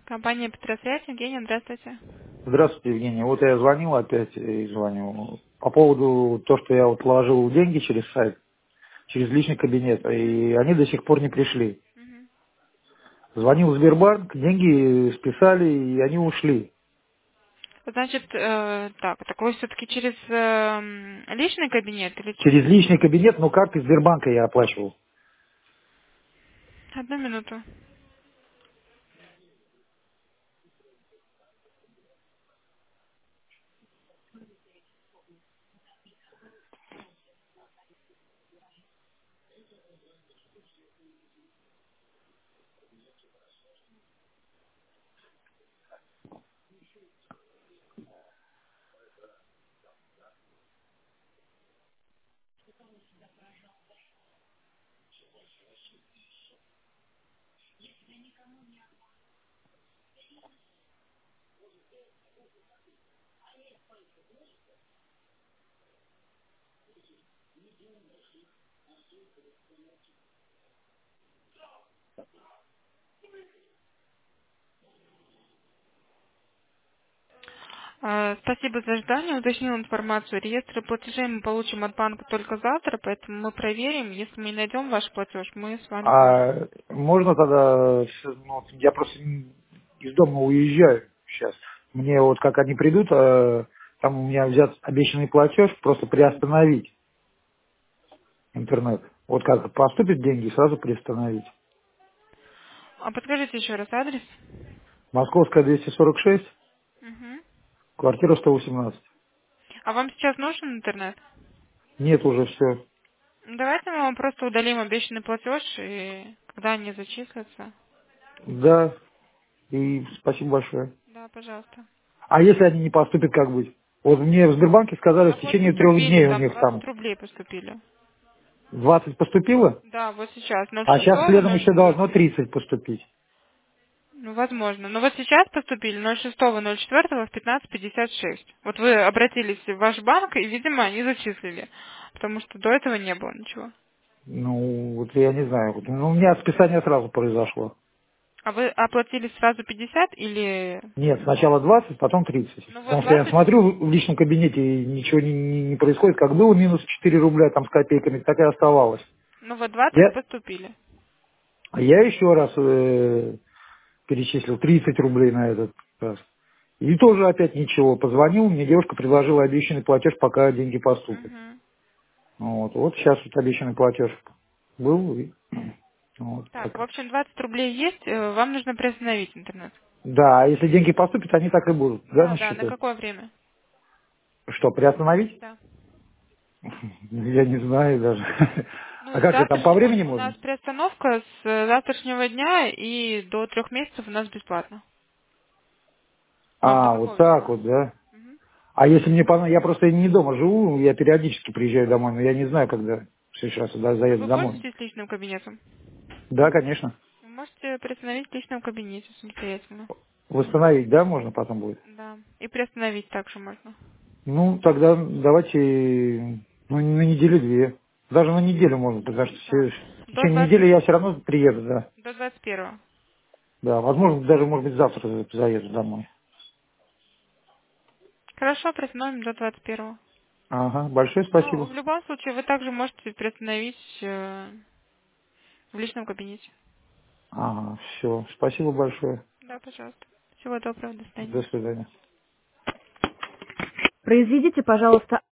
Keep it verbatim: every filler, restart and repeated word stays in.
Компания Петросвязь, Евгения, здравствуйте. Здравствуйте, Евгений. Вот я звонил опять и звоню. По поводу того, что я вот вложил деньги через сайт, через личный кабинет, и они до сих пор не пришли. Мгм. Звонил в Сбербанк, деньги списали, и они ушли. Значит, э, так, так вы все-таки через э, м, личный кабинет или через... Через личный кабинет, но карты Сбербанка я оплачивал. Одну минуту. Э, Спасибо за ожидание. Уточнил информацию. Реестры платежей мы получим от банка только завтра, поэтому мы проверим. Если мы не найдем ваш платеж, мы с вами свяжемся. А можно тогда, с- ну, вот я просто из дома уезжаю сейчас. Мне вот как они придут, э, там у меня взят обещанный платеж, просто приостановить интернет. Вот как поступят деньги, сразу приостановить. А подскажите еще раз адрес. Московская двести сорок шесть, Мгм. квартира сто восемнадцать. А вам сейчас нужен интернет? Нет уже все. Ну, давайте мы вам просто удалим обещанный платеж, и когда они зачислятся. Да, и спасибо большое. Да, пожалуйста. А если они не поступят, как быть? Вот мне в Сбербанке сказали, А в вот течение трех поступили, дней у там них двадцать там рублей поступили. двадцать поступило, Да, вот сейчас, а сейчас следом еще ноль шестого, должно тридцать поступить. ну, возможно. Но вот сейчас поступили ноль шестого, ноль четвёртого в пятнадцать пятьдесят шесть. Вот вы обратились в ваш банк, и, видимо, они зачислили. Потому что до этого не было ничего. Ну, вот я не знаю. Вот, ну, у меня списание сразу произошло. А вы оплатили сразу пятьдесят или... Нет, сначала двадцать, потом тридцать. Ну вот Потому что я двадцать, смотрю в личном кабинете, и ничего не, не- не происходит. Как было минус четыре рубля там с копейками, так и оставалось. ну вот двадцать Я, поступили. я еще раз э, перечислил тридцать рублей на этот раз. И тоже опять ничего. Позвонил, мне девушка предложила обещанный платеж, пока деньги поступят. Мгм. Вот, вот сейчас вот обещанный платеж был. И, вот, Так, в так. общем, двадцать рублей есть, э, вам нужно приостановить интернет. Да, а если деньги поступят, они так и будут, да, Да, на да, на счету? какое время? Что, приостановить? Да. Я не знаю даже. Ну, А с как это, там по завтрашнего... времени У нас можно? приостановка с э, завтрашнего дня и до трех месяцев у нас бесплатно. Вам до А, вот какого так времени? вот, да? Мгм. А если мне понравится, я просто не дома живу, я периодически приезжаю домой, но я не знаю, когда в следующий раз да, Ну, заеду вы домой. пользуетесь личным кабинетом? Да, конечно. Вы можете приостановить в личном кабинете самостоятельно. Восстановить, да, можно потом будет? Да. И приостановить также можно. Ну, тогда давайте, ну, на неделю-две. Даже на неделю можно, потому что Так. все- в До течение двадцать недели я все равно приеду, да. до двадцать первого. Да, возможно, даже, может быть, завтра заеду домой. Хорошо, приостановим до двадцать первого. Ага, большое Ну, спасибо. в любом случае, вы также можете приостановить э, в личном кабинете. Ага, все, спасибо большое. Да, пожалуйста. Всего доброго, до свидания. До свидания. Произведите, пожалуйста,